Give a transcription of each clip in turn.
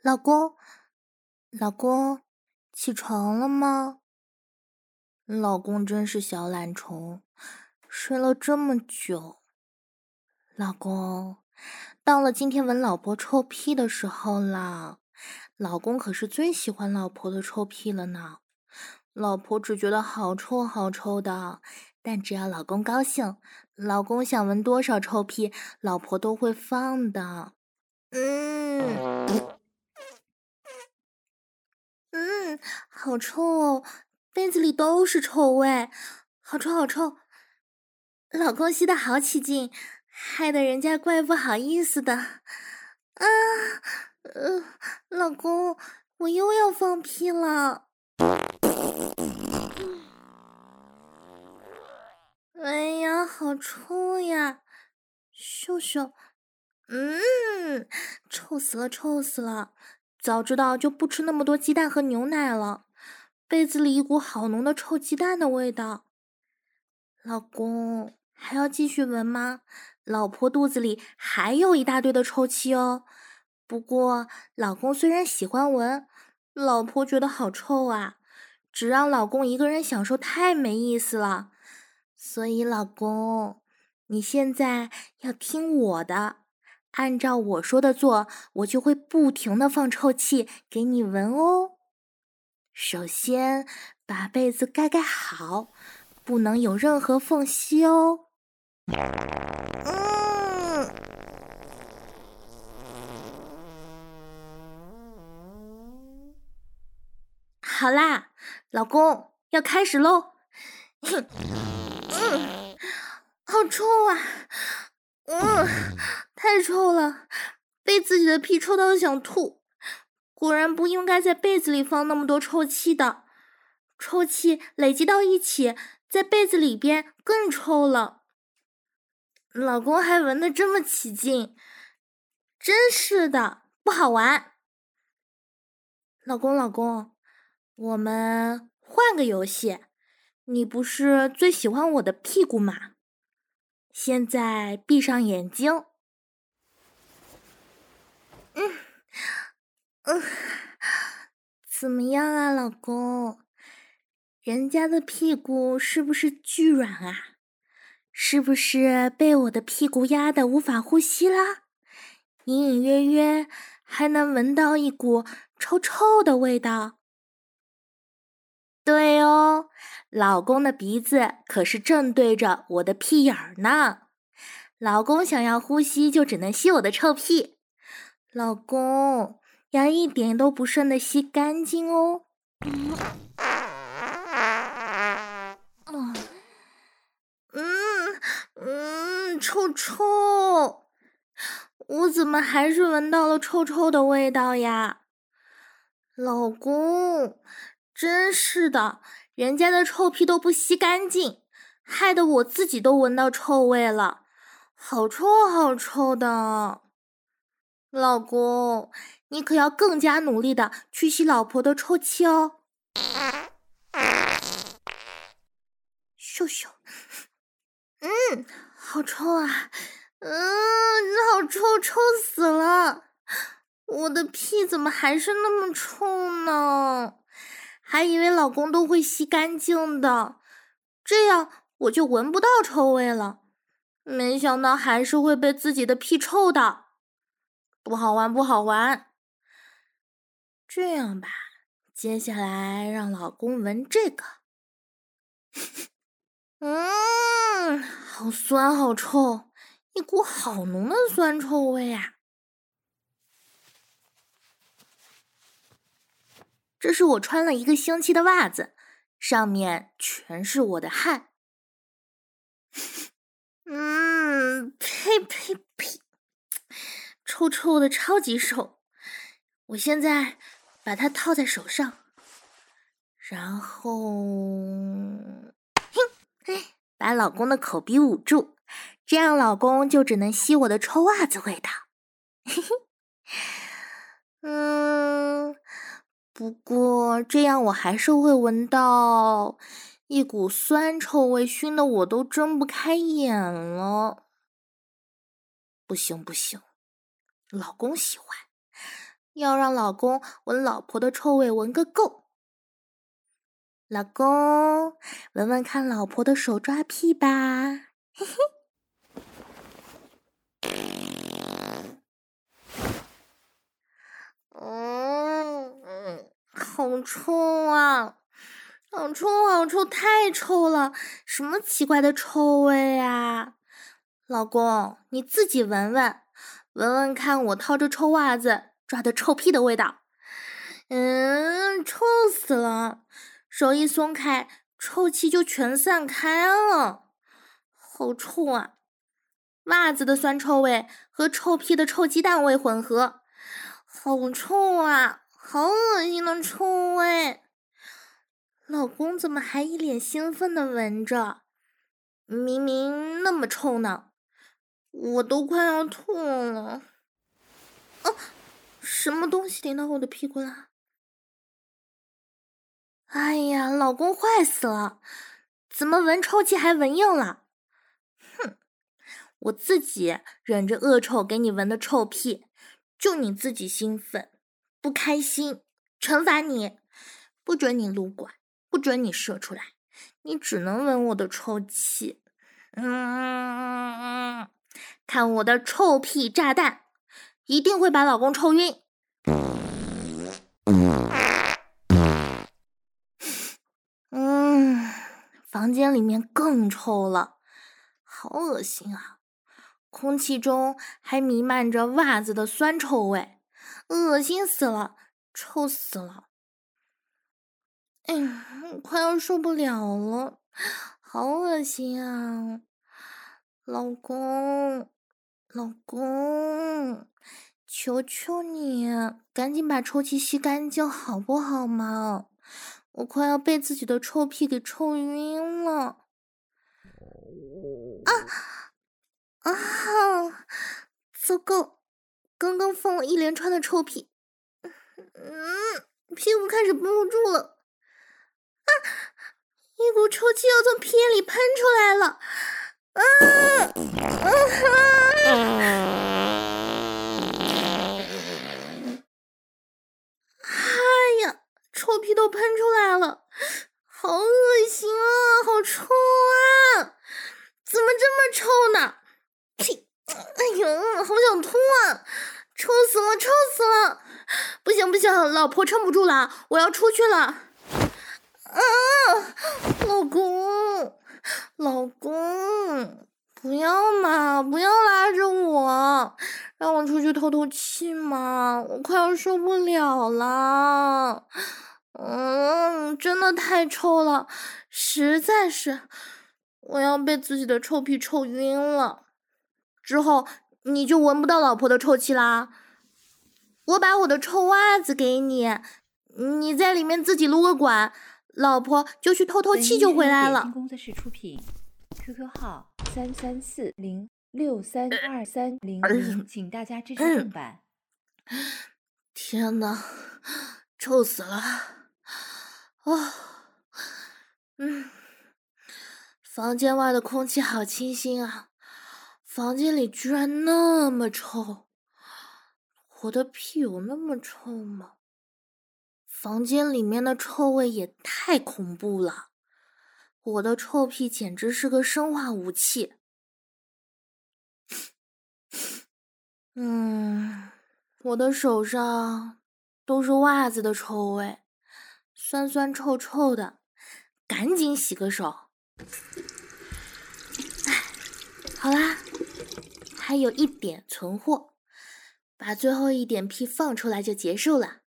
老公，老公，起床了吗？老公真是小懒虫，睡了这么久。老公，到了今天闻老婆臭屁的时候了。老公可是最喜欢老婆的臭屁了呢。老婆只觉得好臭好臭的，但只要老公高兴，老公想闻多少臭屁，老婆都会放的。好臭哦，被子里都是臭味，好臭好臭。老公吸得好起劲，害得人家怪不好意思的。呃，老公，我又要放屁了。哎呀，好臭呀！秀秀，臭死了，臭死了！早知道就不吃那么多鸡蛋和牛奶了。被子里一股好浓的臭鸡蛋的味道。老公，还要继续闻吗？老婆肚子里还有一大堆的臭气哦。不过，老公虽然喜欢闻，老婆觉得好臭啊，只让老公一个人享受太没意思了。所以，老公，你现在要听我的，按照我说的做，我就会不停的放臭气给你闻哦。首先，把被子盖盖好，不能有任何缝隙哦。好啦，老公，要开始喽。好臭啊！太臭了，被自己的屁臭到想吐。果然不应该在被子里放那么多臭气的，臭气累积到一起，在被子里边更臭了。老公还闻得这么起劲，真是的，不好玩。老公，我们换个游戏。你不是最喜欢我的屁股吗？现在闭上眼睛。怎么样啊，老公？人家的屁股是不是巨软啊？是不是被我的屁股压得无法呼吸啦？隐隐约约还能闻到一股臭臭的味道。对哦，老公的鼻子可是正对着我的屁眼儿呢。老公想要呼吸，就只能吸我的臭屁。老公要一点都不剩的吸干净哦。臭臭，我怎么还是闻到了臭臭的味道呀？老公，真是的，人家的臭屁都不吸干净，害得我自己都闻到臭味了，好臭好臭的。老公，你可要更加努力的去吸老婆的臭气哦。秀秀，好臭啊！好臭，臭死了！我的屁怎么还是那么臭呢？还以为老公都会吸干净的，这样我就闻不到臭味了。没想到还是会被自己的屁臭的，不好玩，不好玩。这样吧，接下来让老公闻这个。好酸，好臭，一股好浓的酸臭味啊！这是我穿了1个星期的袜子，上面全是我的汗。呸！臭臭的超级臭。我现在把它套在手上，然后把老公的口鼻捂住，这样老公就只能吸我的臭袜子味道。不过这样我还是会闻到一股酸臭味，熏得我都睁不开眼了。不行，老公喜欢， 要让老公闻老婆的臭味闻个够。老公，闻闻看老婆的手抓屁吧，嘿嘿。好臭啊！好臭，好臭，太臭了！什么奇怪的臭味啊？老公，你自己闻闻，闻闻看我套着臭袜子抓的臭屁的味道。臭死了！手一松开，臭气就全散开了，好臭啊！袜子的酸臭味和臭屁的臭鸡蛋味混合，好臭啊！好恶心的臭味！老公怎么还一脸兴奋地闻着？明明那么臭呢，我都快要吐了。什么东西顶到我的屁股了？哎呀，老公坏死了！怎么闻臭气还闻硬了？哼，我自己忍着恶臭给你闻的臭屁，就你自己兴奋不开心，惩罚你，不准你撸管，不准你射出来，你只能闻我的臭气。看我的臭屁炸弹，一定会把老公臭晕。房间里面更臭了，好恶心啊！空气中还弥漫着袜子的酸臭味，恶心死了，臭死了！快要受不了了，好恶心啊！老公，老公，求求你，赶紧把臭气吸干净好不好嘛？我快要被自己的臭屁给臭晕了！糟糕，刚刚放了一连串的臭屁，屁股开始绷不住了！一股臭气要从屁眼里喷出来了！哎呀，臭屁都喷出来了，好恶心啊，好臭啊！怎么这么臭呢？屁！哎呦，好想吐啊！臭死了，臭死了！不行不行，老婆撑不住了，我要出去了。老公，老公，不要嘛，不要拉着我，让我出去透透气嘛，我快要受不了了。真的太臭了，实在是，我要被自己的臭屁臭晕了。之后你就闻不到老婆的臭气啦。我把我的臭袜子给你，你在里面自己撸个管，老婆就去透透气就回来了。 工作室出品 ，QQ 号3340632300，请大家支持正版。 天哪，臭死了！房间外的空气好清新啊，房间里居然那么臭，我的屁有那么臭吗？房间里面的臭味也太恐怖了，我的臭屁简直是个生化武器。我的手上都是袜子的臭味，酸酸臭臭的，赶紧洗个手。好啦，还有一点存货，把最后一点屁放出来就结束了。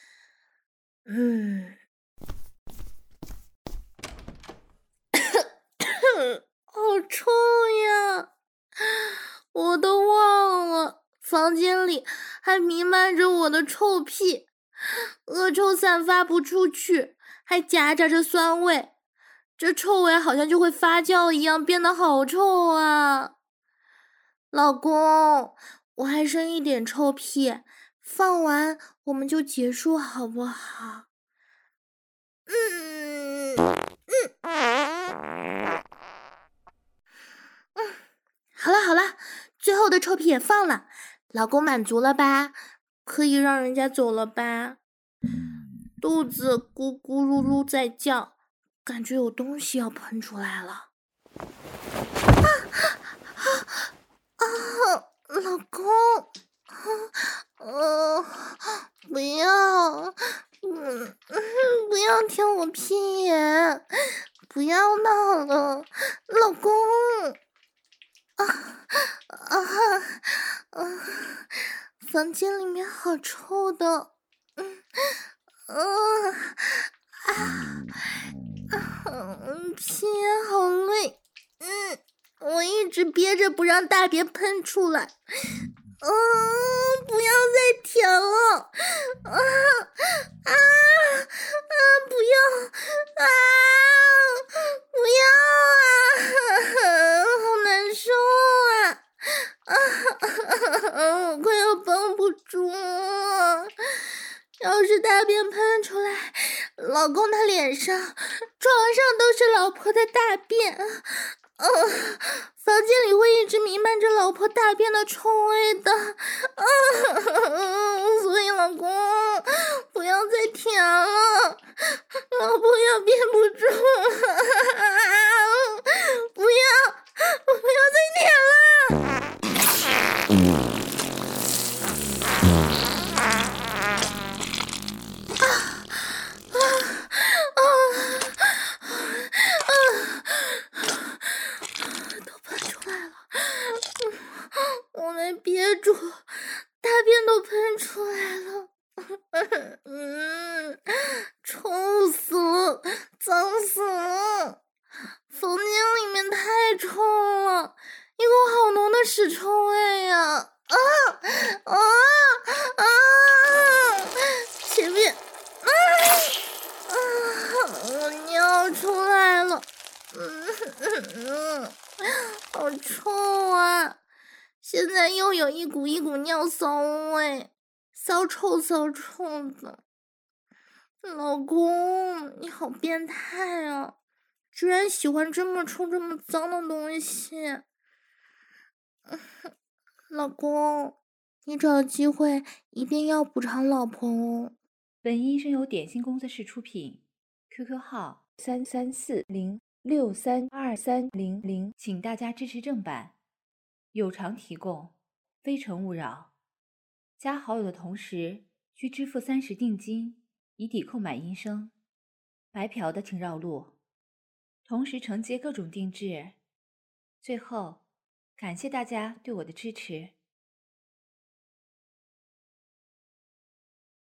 好臭呀！我都忘了房间里还弥漫着我的臭屁，恶臭散发不出去，还夹杂着酸味，这臭味好像就会发酵一样，变得好臭啊！老公，我还剩一点臭屁，放完我们就结束好不好？好了，最后的臭屁也放了，老公满足了吧？ 可以让人家走了吧？肚子咕咕噜噜在叫，感觉有东西要喷出来了。老公，不要，不要舔我屁眼，不要闹了，老公。房间里面好臭的，屁眼好累，我一直憋着不让大便喷出来，不要再舔了，不要，不要好难受我快要绷不住了。要是大便喷出来，老公的脸上、床上都是老婆的大便，房间里会一直弥漫着老婆大便的臭味的，所以老公不要再舔了，老婆要憋不住不要再舔了。都喷出来了，我没憋住，大便都喷出来了，臭死了，脏死了，房间里面太臭了，一股好浓的屎臭味呀！前面，我尿出来了，好臭啊！现在又有一股尿骚味，骚臭的。老公，你好变态啊！居然喜欢这么臭这么脏的东西。老公，你找机会一定要补偿老婆哦。 本音声由点心工作室出品 ，QQ 号33406323000，请大家支持正版，有偿提供，非诚勿扰。加好友的同时需支付30定金，以抵购买音声。白嫖的请绕路，同时承接各种定制。最后，感谢大家对我的支持。